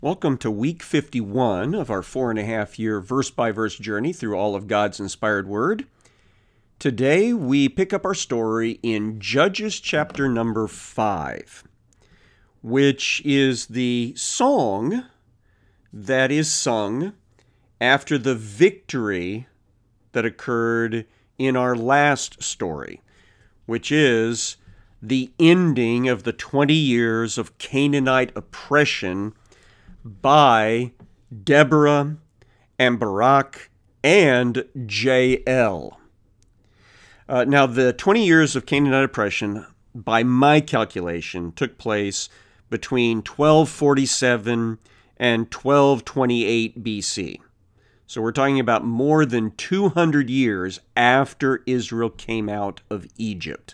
Welcome to week 51 of our 4.5-year verse-by-verse journey through all of God's inspired word. Today we pick up our story in Judges chapter number 5, which is the song that is sung after the victory that occurred in our last story, which is the ending of the 20 years of Canaanite oppression by Deborah and Barak and Jael. Now, the 20 years of Canaanite oppression, by my calculation, took place between 1247 and 1228 BC. So we're talking about more than 200 years after Israel came out of Egypt.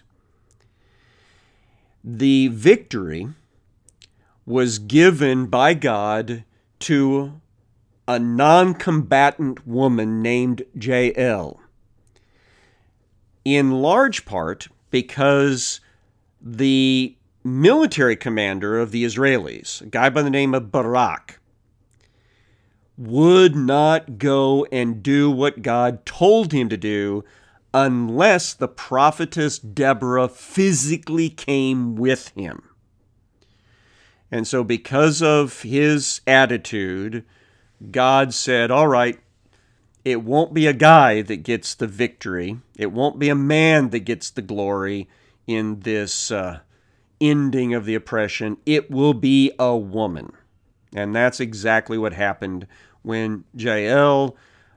The victory was given by God to a non-combatant woman named Jael, in large part because the military commander of the Israelis, a guy by the name of Barak, would not go and do what God told him to do unless the prophetess Deborah physically came with him. And so because of his attitude, God said, all right, it won't be a guy that gets the victory. It won't be a man that gets the glory in this ending of the oppression. It will be a woman. And that's exactly what happened when Jael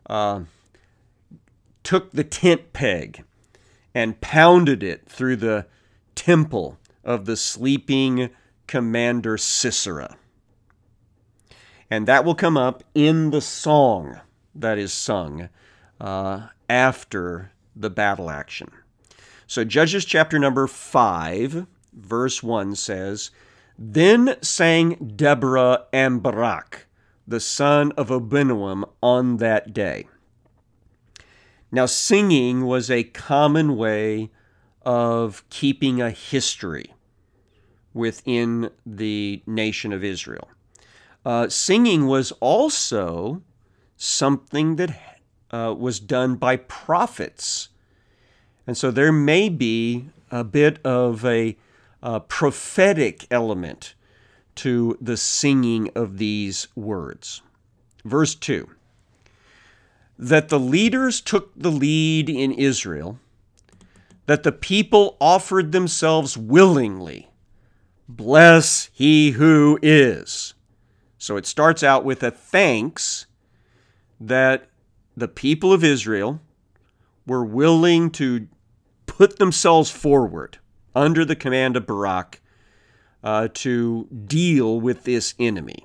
took the tent peg and pounded it through the temple of the sleeping Commander Sisera. And that will come up in the song that is sung after the battle action. So Judges chapter number 5, verse 1 says, "Then sang Deborah and Barak, the son of Abinoam, on that day." Now, singing was a common way of keeping a history within the nation of Israel. Singing was also something that was done by prophets. And so there may be a bit of a prophetic element to the singing of these words. Verse 2, "That the leaders took the lead in Israel, that the people offered themselves willingly. Bless he who is." So it starts out with a thanks that the people of Israel were willing to put themselves forward under the command of Barak to deal with this enemy.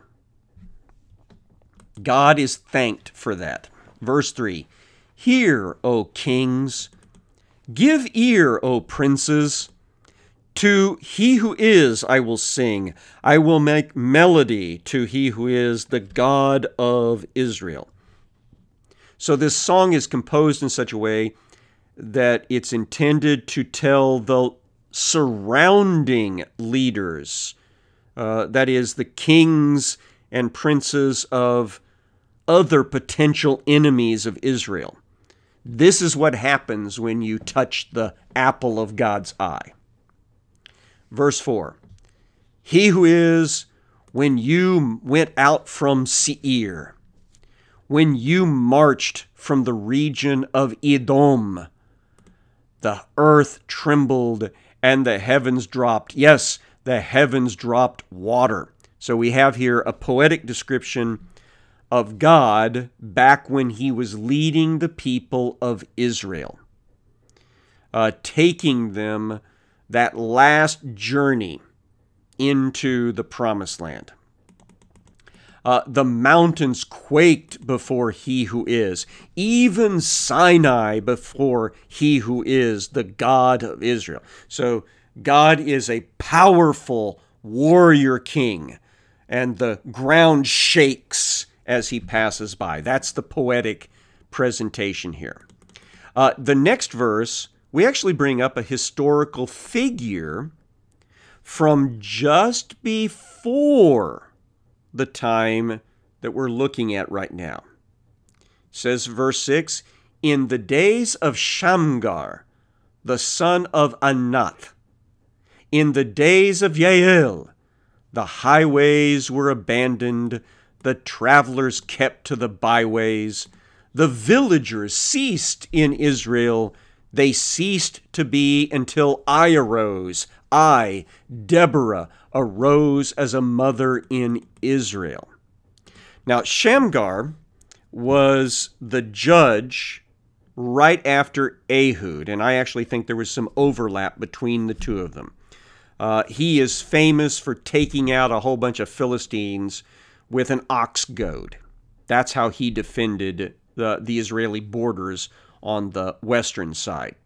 God is thanked for that. Verse 3, "Hear, O kings, give ear, O princes. To he who is I will sing. I will make melody to he who is the God of Israel." So this song is composed in such a way that it's intended to tell the surrounding leaders, that is, the kings and princes of other potential enemies of Israel. This is what happens when you touch the apple of God's eye. Verse 4, "He who is, when you went out from Seir, when you marched from the region of Edom, the earth trembled and the heavens dropped." Yes, the heavens dropped water. So we have here a poetic description of God back when he was leading the people of Israel, taking them that last journey into the promised land. The mountains quaked before he who is, even Sinai before he who is the God of Israel. So God is a powerful warrior king, and the ground shakes as he passes by. That's the poetic presentation here. The next verse, we actually bring up a historical figure from just before the time that we're looking at right now. It says, verse 6, in the days of Shamgar, the son of Anath, in the days of Yael, the highways were abandoned, the travelers kept to the byways, the villagers ceased in Israel, they ceased to be until I arose. I, Deborah, arose as a mother in Israel. Now, Shamgar was the judge right after Ehud, and I actually think there was some overlap between the two of them. He is famous for taking out a whole bunch of Philistines with an ox goad. That's how he defended the Israeli borders on the western side.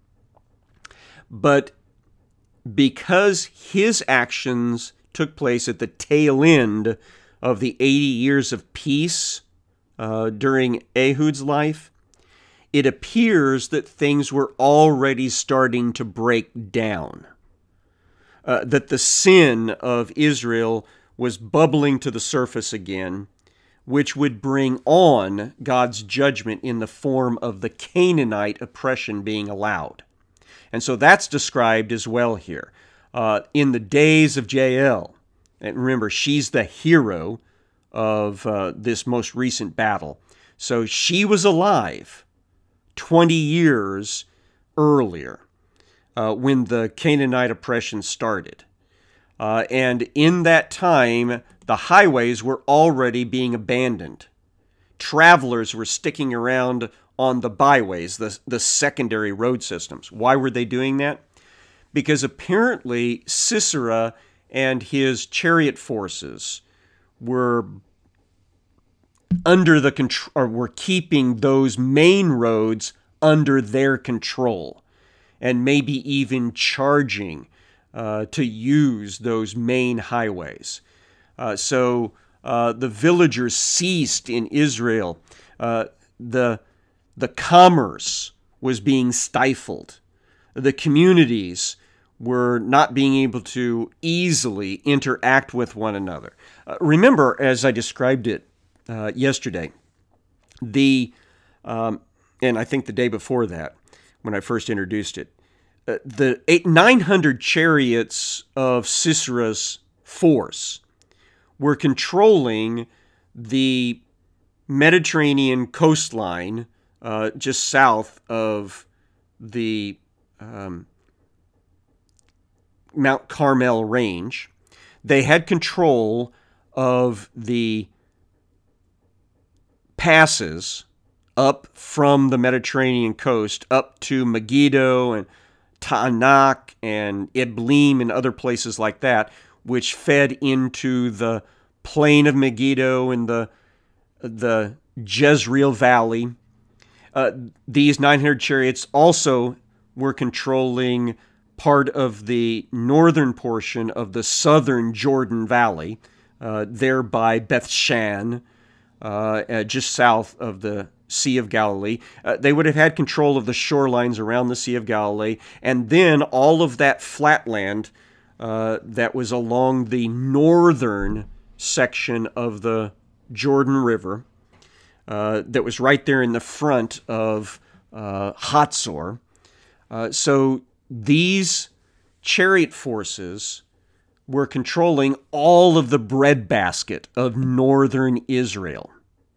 But because his actions took place at the tail end of the 80 years of peace during Ehud's life, it appears that things were already starting to break down. That the sin of Israel was bubbling to the surface again, which would bring on God's judgment in the form of the Canaanite oppression being allowed. And so that's described as well here. In the days of Jael, and remember, she's the hero of this most recent battle. So she was alive 20 years earlier when the Canaanite oppression started. And in that time, the highways were already being abandoned. Travelers were sticking around on the byways, the secondary road systems. Why were they doing that? Because apparently Sisera and his chariot forces were under the control, or were keeping those main roads under their control, and maybe even charging to use those main highways. So the villagers ceased in Israel. The commerce was being stifled. The communities were not being able to easily interact with one another. Remember, as I described it yesterday, and I think the day before that, when I first introduced it, the 900 chariots of Sisera's force were controlling the Mediterranean coastline just south of the Mount Carmel range. They had control of the passes up from the Mediterranean coast up to Megiddo and Ta'anak and Eblim and other places like that, which fed into the plain of Megiddo and the Jezreel Valley. These 900 chariots also were controlling part of the northern portion of the southern Jordan Valley, there by Bethshan, just south of the Sea of Galilee. They would have had control of the shorelines around the Sea of Galilee, and then all of that flatland that was along the northern section of the Jordan River, that was right there in the front of Hatzor. So these chariot forces were controlling all of the breadbasket of northern Israel.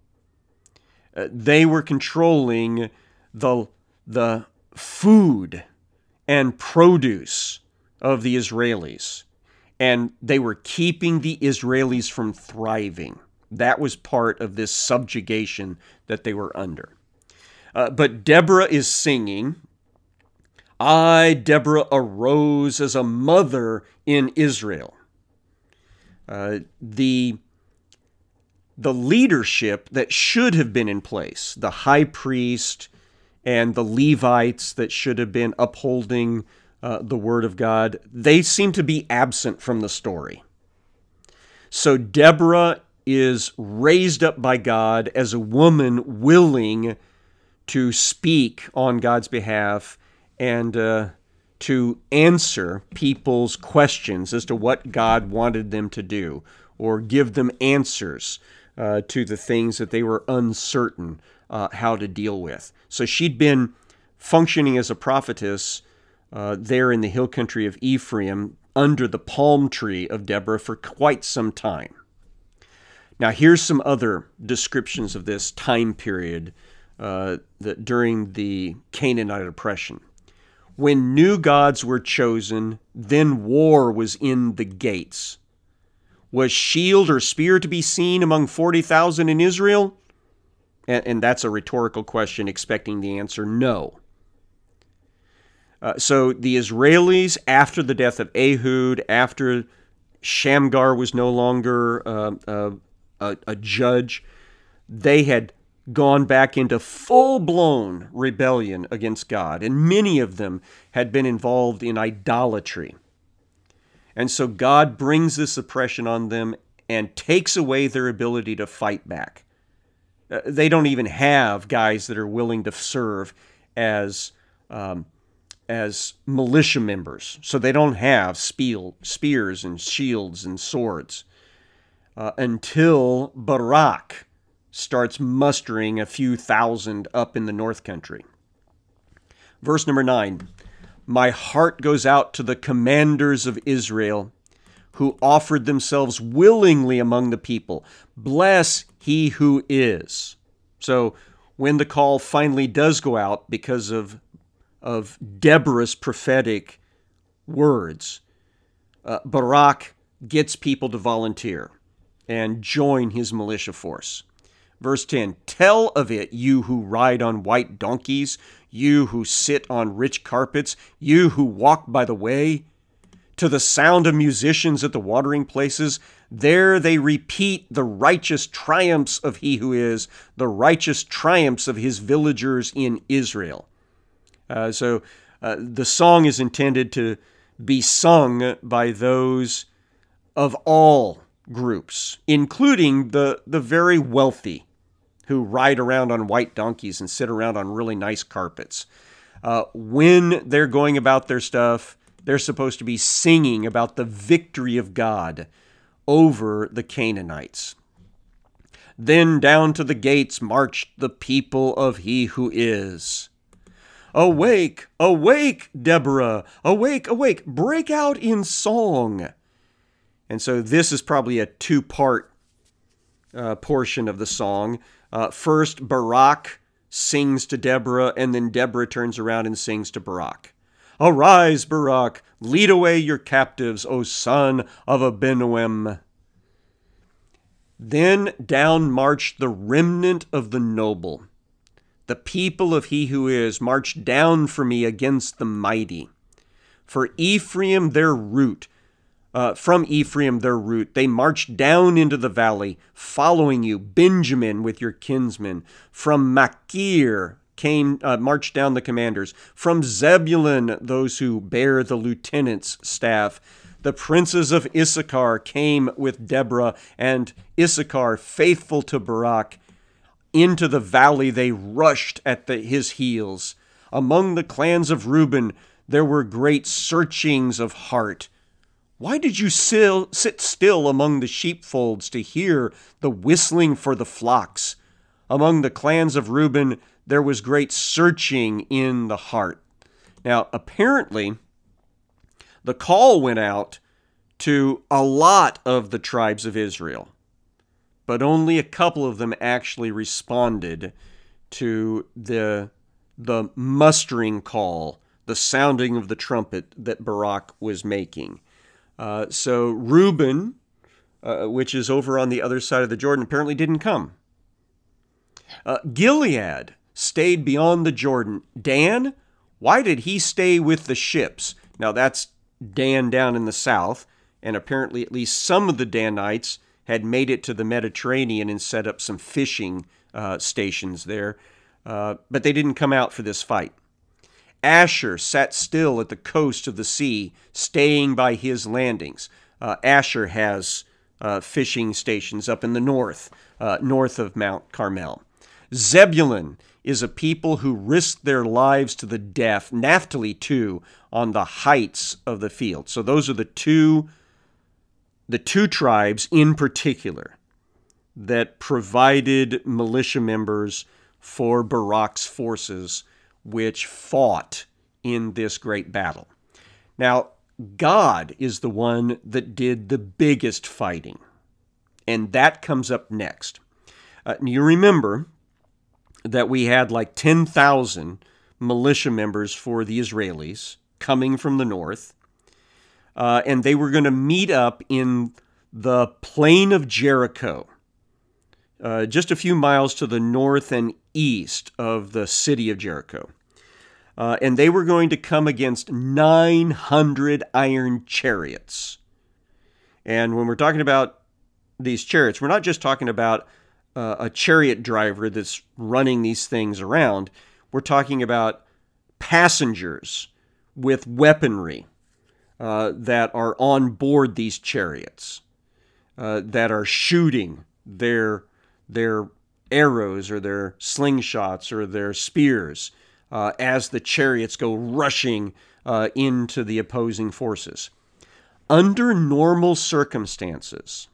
They were controlling the food and produce of the Israelis, and they were keeping the Israelis from thriving. That was part of this subjugation that they were under. But Deborah is singing, I, Deborah, arose as a mother in Israel. The leadership that should have been in place, the high priest and the Levites that should have been upholding the word of God, they seem to be absent from the story. So Deborah is raised up by God as a woman willing to speak on God's behalf and to answer people's questions as to what God wanted them to do or give them answers to the things that they were uncertain how to deal with. So she'd been functioning as a prophetess there in the hill country of Ephraim under the palm tree of Deborah for quite some time. Now, here's some other descriptions of this time period during the Canaanite oppression. When new gods were chosen, then war was in the gates. Was shield or spear to be seen among 40,000 in Israel? And that's a rhetorical question, expecting the answer no. So the Israelis, after the death of Ehud, after Shamgar was no longer a judge, they had gone back into full-blown rebellion against God, and many of them had been involved in idolatry. And so God brings this oppression on them and takes away their ability to fight back. They don't even have guys that are willing to serve as militia members. So they don't have spears and shields and swords until Barak starts mustering a few thousand up in the north country. Verse number 9, my heart goes out to the commanders of Israel who offered themselves willingly among the people. Bless he who is. So when the call finally does go out because of Deborah's prophetic words, Barak gets people to volunteer and join his militia force. Verse 10, tell of it, you who ride on white donkeys, you who sit on rich carpets, you who walk by the way. To the sound of musicians at the watering places, there they repeat the righteous triumphs of he who is, the righteous triumphs of his villagers in Israel. So the song is intended to be sung by those of all groups, including the very wealthy who ride around on white donkeys and sit around on really nice carpets. When they're going about their stuff, they're supposed to be singing about the victory of God over the Canaanites. Then down to the gates marched the people of he who is. Awake, awake, Deborah, awake, awake, break out in song. And so this is probably a two-part portion of the song. First, Barak sings to Deborah, and then Deborah turns around and sings to Barak. Arise, Barak, lead away your captives, O son of Abinoam. Then down marched the remnant of the noble. The people of he who is marched down for me against the mighty. For Ephraim their root, from Ephraim their root, they marched down into the valley, following you, Benjamin with your kinsmen. From Machir marched down the commanders. From Zebulun, those who bear the lieutenant's staff. The princes of Issachar came with Deborah, and Issachar, faithful to Barak. Into the valley they rushed at his heels. Among the clans of Reuben, there were great searchings of heart. Why did you sit still among the sheepfolds to hear the whistling for the flocks? Among the clans of Reuben, there was great searching in the heart. Now, apparently, the call went out to a lot of the tribes of Israel, but only a couple of them actually responded to the mustering call, the sounding of the trumpet that Barak was making. So Reuben, which is over on the other side of the Jordan, apparently didn't come. Gilead stayed beyond the Jordan. Dan, why did he stay with the ships? Now that's Dan down in the south, and apparently at least some of the Danites had made it to the Mediterranean and set up some fishing stations there, but they didn't come out for this fight. Asher sat still at the coast of the sea, staying by his landings. Asher has fishing stations up in the north of Mount Carmel. Zebulun is a people who risked their lives to the death. Naphtali, too, on the heights of the field. So those are the two the two tribes in particular that provided militia members for Barak's forces, which fought in this great battle. Now, God is the one that did the biggest fighting, and that comes up next. You remember that we had like 10,000 militia members for the Israelis coming from the north, and they were going to meet up in the plain of Jericho, just a few miles to the north and east of the city of Jericho. And they were going to come against 900 iron chariots. And when we're talking about these chariots, we're not just talking about a chariot driver that's running these things around. We're talking about passengers with weaponry that are on board these chariots, that are shooting their arrows or their slingshots or their spears as the chariots go rushing into the opposing forces. Under normal circumstances,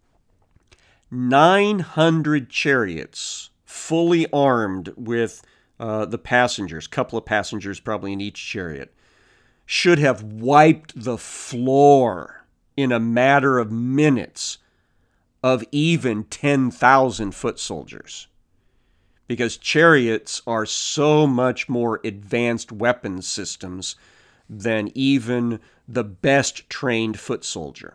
900 chariots fully armed with the passengers, couple of passengers probably in each chariot, should have wiped the floor in a matter of minutes of even 10,000 foot soldiers. Because chariots are so much more advanced weapon systems than even the best trained foot soldier.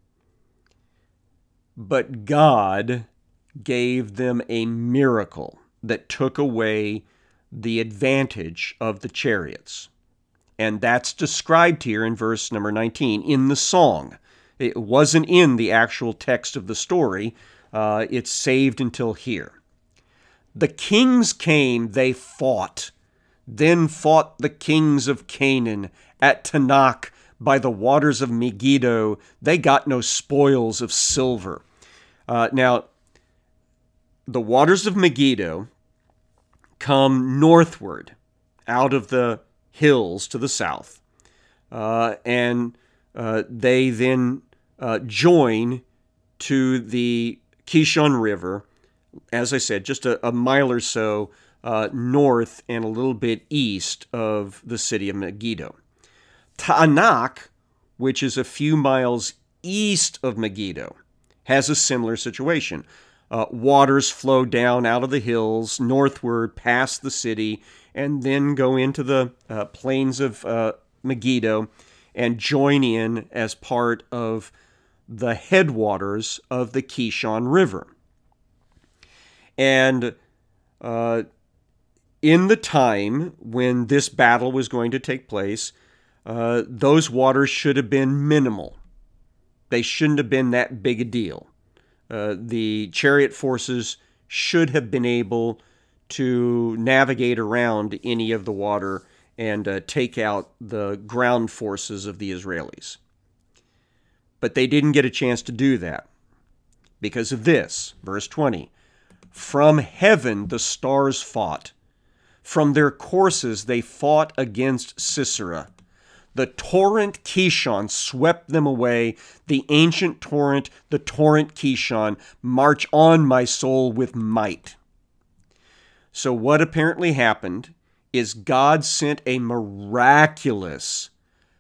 But God gave them a miracle that took away the advantage of the chariots. And that's described here in verse number 19 in the song. It wasn't in the actual text of the story. It's saved until here. The kings came, they fought. Then fought the kings of Canaan at Tanakh by the waters of Megiddo. They got no spoils of silver. Now, the waters of Megiddo come northward out of the hills to the south. And they then join to the Kishon River, as I said, just a mile or so north and a little bit east of the city of Megiddo. Taanach, which is a few miles east of Megiddo, has a similar situation. Waters flow down out of the hills northward past the city and then go into the plains of Megiddo and join in as part of the headwaters of the Kishon River. And in the time when this battle was going to take place, those waters should have been minimal. They shouldn't have been that big a deal. The chariot forces should have been able to navigate around any of the water and take out the ground forces of the Israelis. But they didn't get a chance to do that because of this, verse 20. From heaven the stars fought. From their courses they fought against Sisera. The torrent Kishon swept them away. The ancient torrent, the torrent Kishon, march on, my soul, with might. So what apparently happened is God sent a miraculous,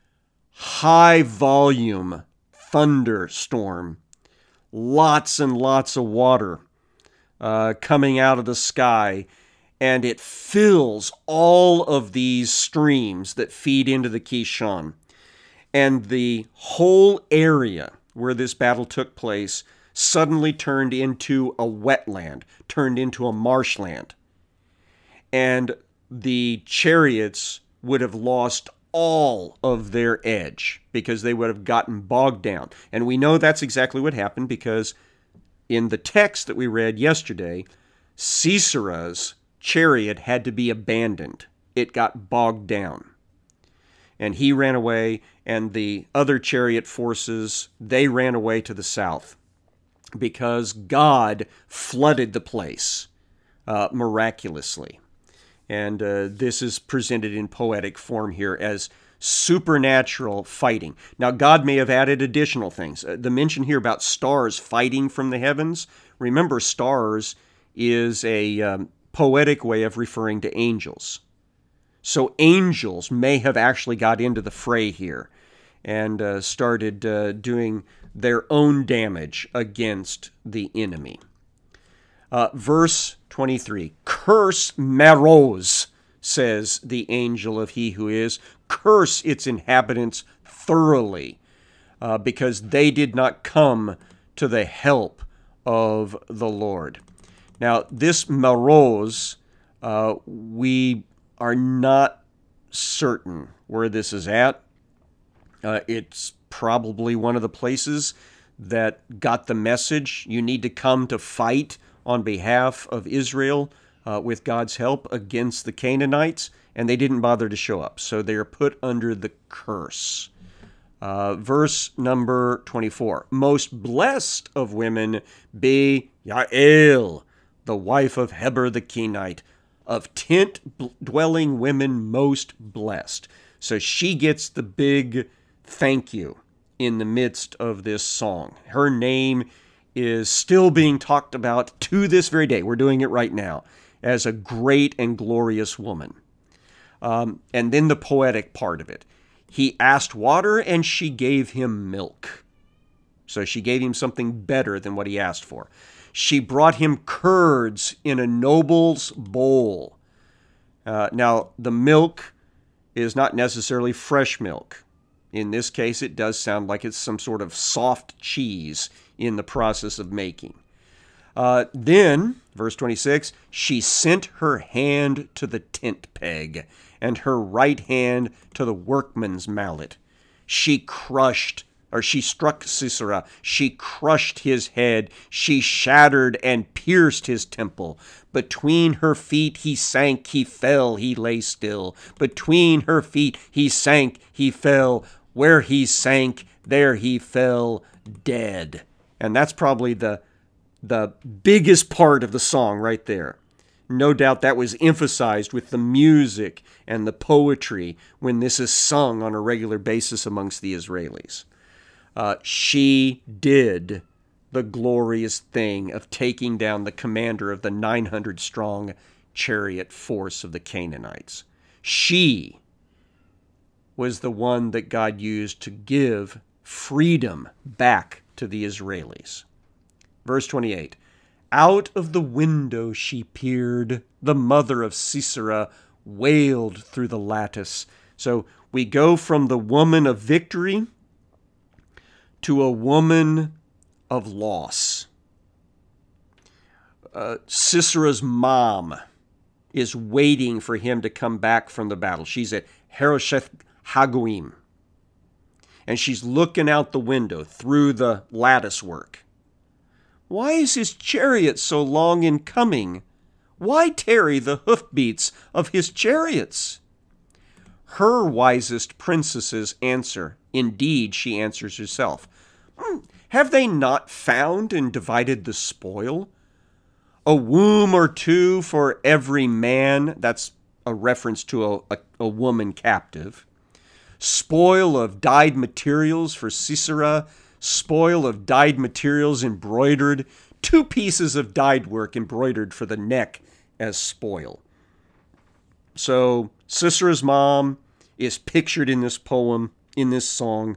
high-volume thunderstorm. Lots and lots of water coming out of the sky, and it fills all of these streams that feed into the Kishon. And the whole area where this battle took place suddenly turned into a wetland, turned into a marshland. And the chariots would have lost all of their edge because they would have gotten bogged down. And we know that's exactly what happened because in the text that we read yesterday, Sisera's chariot had to be abandoned. It got bogged down. And he ran away, and the other chariot forces, they ran away to the south because God flooded the place miraculously. And this is presented in poetic form here as supernatural fighting. Now, God may have added additional things. The mention here about stars fighting from the heavens, remember, stars is a poetic way of referring to angels. So angels may have actually got into the fray here and started doing their own damage against the enemy. Verse 23, curse Meroz, says the angel of he who is, curse its inhabitants thoroughly, because they did not come to the help of the Lord. Now, this Meroz, we are not certain where this is at. It's probably one of the places that got the message, you need to come to fight on behalf of Israel with God's help against the Canaanites, and they didn't bother to show up. So they are put under the curse. Verse number 24, most blessed of women be Yael, the wife of Heber the Kenite, of tent-dwelling women most blessed. So she gets the big thank you in the midst of this song. Her name is still being talked about to this very day. We're doing it right now as a great and glorious woman. And then the poetic part of it. He asked water and she gave him milk. So she gave him something better than what he asked for. She brought him curds in a noble's bowl. Now, the milk is not necessarily fresh milk. In this case, it does sound like it's some sort of soft cheese in the process of making. Then, verse 26, she sent her hand to the tent peg and her right hand to the workman's mallet. She struck Sisera. She crushed his head. She shattered and pierced his temple. Between her feet he sank, he fell, he lay still. Between her feet he sank, he fell. Where he sank, there he fell, dead. And that's probably the biggest part of the song right there. No doubt that was emphasized with the music and the poetry when this is sung on a regular basis amongst the Israelis. She did the glorious thing of taking down the commander of the 900-strong chariot force of the Canaanites. She was the one that God used to give freedom back to the Israelis. Verse 28, out of the window she peered, the mother of Sisera wailed through the lattice. So we go from the woman of victory to a woman of loss. Sisera's mom is waiting for him to come back from the battle. She's at Harosheth Hagoyim. And she's looking out the window through the lattice work. Why is his chariot so long in coming? Why tarry the hoofbeats of his chariots? Her wisest princesses answer. Indeed, she answers herself. Have they not found and divided the spoil? A womb or two for every man. That's a reference to a woman captive. Spoil of dyed materials for Sisera. Spoil of dyed materials embroidered. 2 pieces of dyed work embroidered for the neck as spoil. So Sisera's mom is pictured in this poem, in this song,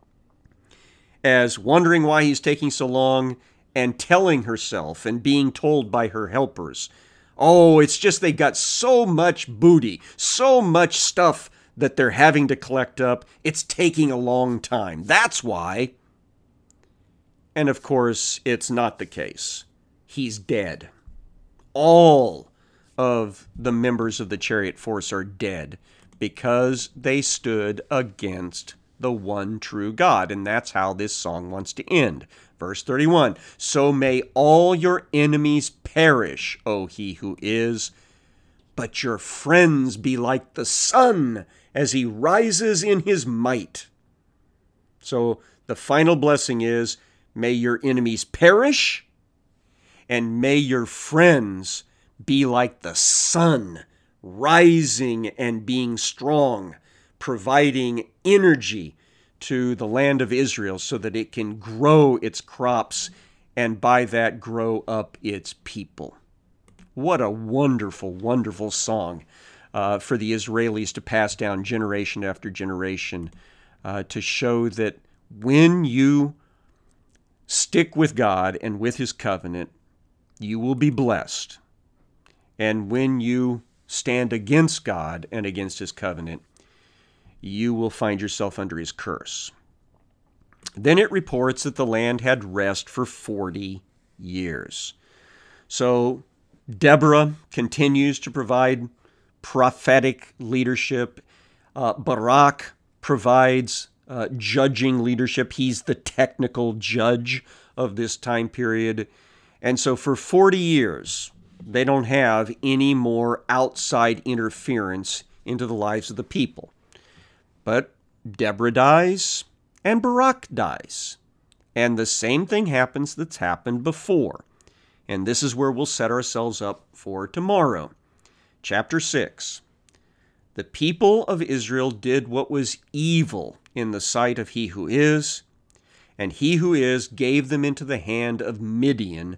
as wondering why he's taking so long and telling herself and being told by her helpers, oh, it's just they got so much booty, so much stuff that they're having to collect up. It's taking a long time. That's why. And of course, it's not the case. He's dead. All of the members of the chariot force are dead because they stood against the one true God. And that's how this song wants to end. Verse 31, so may all your enemies perish, O he who is, but your friends be like the sun as he rises in his might. So the final blessing is, may your enemies perish, and may your friends be like the sun, rising and being strong, providing energy to the land of Israel so that it can grow its crops and by that grow up its people. What a wonderful, wonderful song for the Israelis to pass down generation after generation to show that when you stick with God and with His covenant, you will be blessed. And when you stand against God and against His covenant, you will find yourself under His curse. Then it reports that the land had rest for 40 years. So Deborah continues to provide prophetic leadership. Barak provides judging leadership. He's the technical judge of this time period. And so for 40 years, they don't have any more outside interference into the lives of the people. But Deborah dies and Barak dies. And the same thing happens that's happened before. And this is where we'll set ourselves up for tomorrow. Chapter 6. The people of Israel did what was evil in the sight of He who is, and He who is gave them into the hand of Midian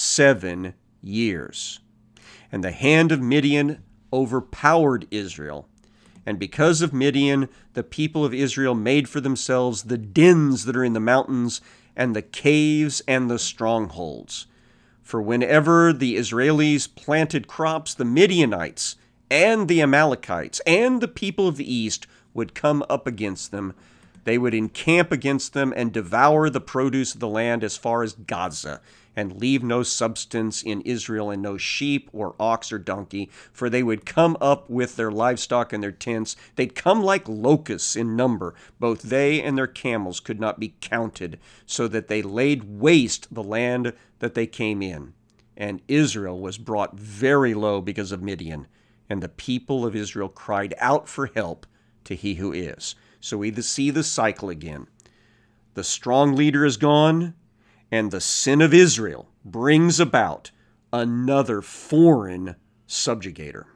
7 years. And the hand of Midian overpowered Israel. And because of Midian, the people of Israel made for themselves the dens that are in the mountains, and the caves and the strongholds. For whenever the Israelis planted crops, the Midianites and the Amalekites and the people of the east would come up against them. They would encamp against them and devour the produce of the land as far as Gaza, and leave no substance in Israel, and no sheep or ox or donkey, for they would come up with their livestock and their tents. They'd come like locusts in number. Both they and their camels could not be counted, so that they laid waste the land that they came in. And Israel was brought very low because of Midian, and the people of Israel cried out for help to He who is. So we see the cycle again. The strong leader is gone, and the sin of Israel brings about another foreign subjugator.